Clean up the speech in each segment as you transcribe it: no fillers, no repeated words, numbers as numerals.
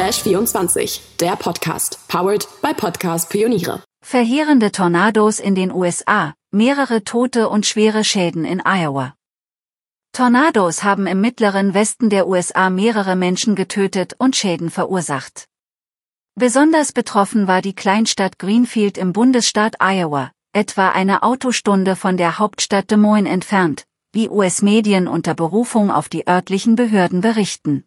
Flash24, der Podcast, powered by Podcast Pioniere. Verheerende Tornados in den USA, mehrere Tote und schwere Schäden in Iowa. Tornados haben im mittleren Westen der USA mehrere Menschen getötet und Schäden verursacht. Besonders betroffen war die Kleinstadt Greenfield im Bundesstaat Iowa, etwa eine Autostunde von der Hauptstadt Des Moines entfernt, wie US-Medien unter Berufung auf die örtlichen Behörden berichten.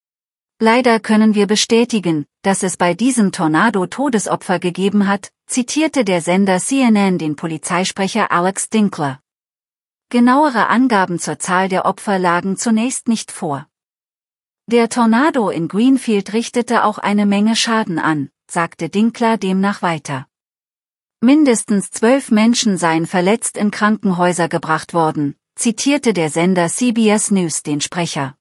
Leider können wir bestätigen, dass es bei diesem Tornado Todesopfer gegeben hat, zitierte der Sender CNN den Polizeisprecher Alex Dinkler. Genauere Angaben zur Zahl der Opfer lagen zunächst nicht vor. Der Tornado in Greenfield richtete auch eine Menge Schaden an, sagte Dinkler demnach weiter. Mindestens 12 Menschen seien verletzt in Krankenhäuser gebracht worden, zitierte der Sender CBS News den Sprecher.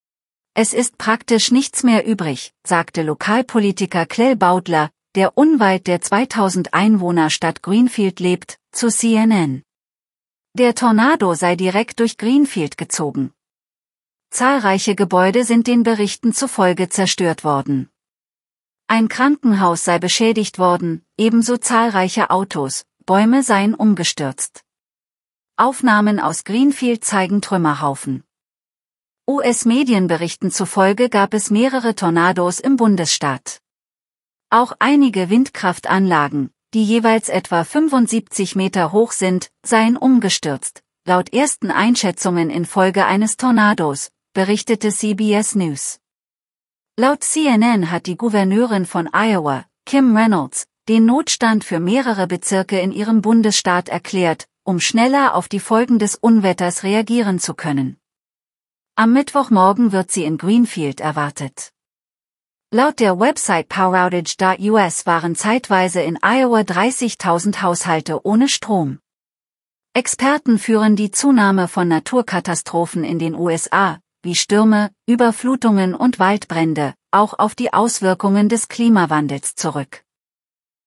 Es ist praktisch nichts mehr übrig, sagte Lokalpolitiker Clay Baudler, der unweit der 2000 Einwohnerstadt Greenfield lebt, zu CNN. Der Tornado sei direkt durch Greenfield gezogen. Zahlreiche Gebäude sind den Berichten zufolge zerstört worden. Ein Krankenhaus sei beschädigt worden, ebenso zahlreiche Autos, Bäume seien umgestürzt. Aufnahmen aus Greenfield zeigen Trümmerhaufen. US-Medienberichten zufolge gab es mehrere Tornados im Bundesstaat. Auch einige Windkraftanlagen, die jeweils etwa 75 Meter hoch sind, seien umgestürzt, laut ersten Einschätzungen infolge eines Tornados, berichtete CBS News. Laut CNN hat die Gouverneurin von Iowa, Kim Reynolds, den Notstand für mehrere Bezirke in ihrem Bundesstaat erklärt, um schneller auf die Folgen des Unwetters reagieren zu können. Am Mittwochmorgen wird sie in Greenfield erwartet. Laut der Website poweroutage.us waren zeitweise in Iowa 30.000 Haushalte ohne Strom. Experten führen die Zunahme von Naturkatastrophen in den USA, wie Stürme, Überflutungen und Waldbrände, auch auf die Auswirkungen des Klimawandels zurück.